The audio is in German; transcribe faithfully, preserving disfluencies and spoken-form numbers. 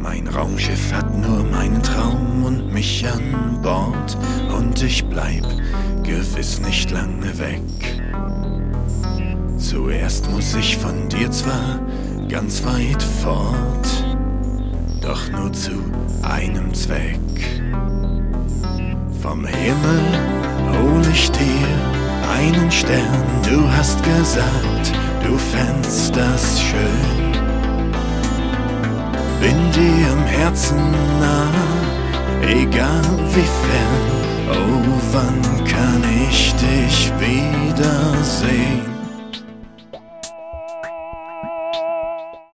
Mein Raumschiff hat nur meinen Traum und mich an Bord, und ich bleib gewiss nicht lange weg. Zuerst muss ich von dir zwar ganz weit fort, doch nur zu einem Zweck. Vom Himmel hol ich dir einen Stern, du hast gesagt, du fändst das schön. Bin dir im Herzen nah, egal wie fern. Oh, wann kann ich dich wiedersehen?